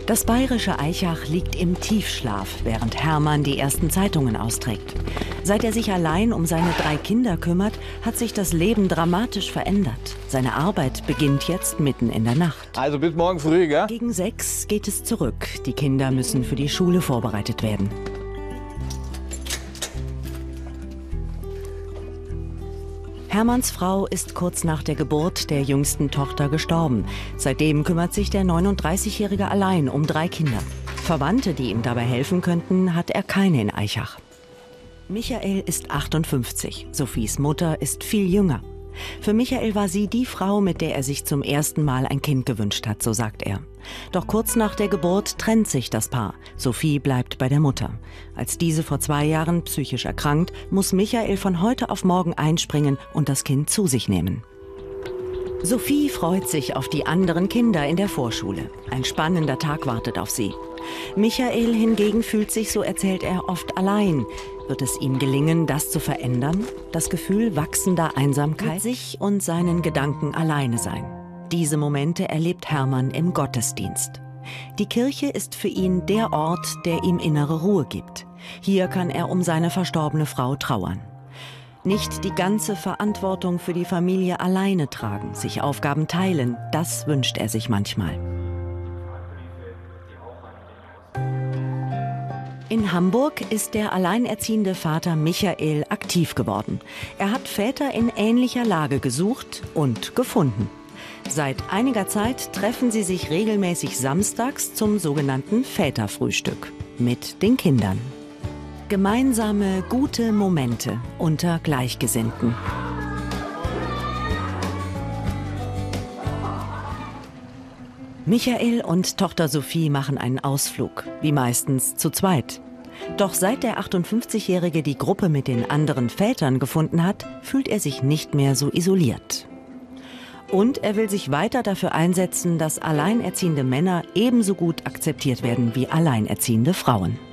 Das bayerische Aichach liegt im Tiefschlaf, während Hermann die ersten Zeitungen austrägt. Seit er sich allein um seine 3 Kinder kümmert, hat sich das Leben dramatisch verändert. Seine Arbeit beginnt jetzt mitten in der Nacht. Also bis morgen früh, gell? Gegen 6 geht es zurück. Die Kinder müssen für die Schule vorbereitet werden. Hermanns Frau ist kurz nach der Geburt der jüngsten Tochter gestorben. Seitdem kümmert sich der 39-Jährige allein um 3 Kinder. Verwandte, die ihm dabei helfen könnten, hat er keine in Aichach. Michael ist 58. Sophies Mutter ist viel jünger. Für Michael war sie die Frau, mit der er sich zum ersten Mal ein Kind gewünscht hat, so sagt er. Doch kurz nach der Geburt trennt sich das Paar. Sophie bleibt bei der Mutter. Als diese vor 2 Jahren psychisch erkrankt, muss Michael von heute auf morgen einspringen und das Kind zu sich nehmen. Sophie freut sich auf die anderen Kinder in der Vorschule. Ein spannender Tag wartet auf sie. Michael hingegen fühlt sich, so erzählt er, oft allein. Wird es ihm gelingen, das zu verändern? Das Gefühl wachsender Einsamkeit, mit sich und seinen Gedanken alleine sein. Diese Momente erlebt Hermann im Gottesdienst. Die Kirche ist für ihn der Ort, der ihm innere Ruhe gibt. Hier kann er um seine verstorbene Frau trauern. Nicht die ganze Verantwortung für die Familie alleine tragen, sich Aufgaben teilen, das wünscht er sich manchmal. In Hamburg ist der alleinerziehende Vater Michael aktiv geworden. Er hat Väter in ähnlicher Lage gesucht und gefunden. Seit einiger Zeit treffen sie sich regelmäßig samstags zum sogenannten Väterfrühstück mit den Kindern. Gemeinsame, gute Momente unter Gleichgesinnten. Michael und Tochter Sophie machen einen Ausflug, wie meistens zu zweit. Doch seit der 58-Jährige die Gruppe mit den anderen Vätern gefunden hat, fühlt er sich nicht mehr so isoliert. Und er will sich weiter dafür einsetzen, dass alleinerziehende Männer ebenso gut akzeptiert werden wie alleinerziehende Frauen.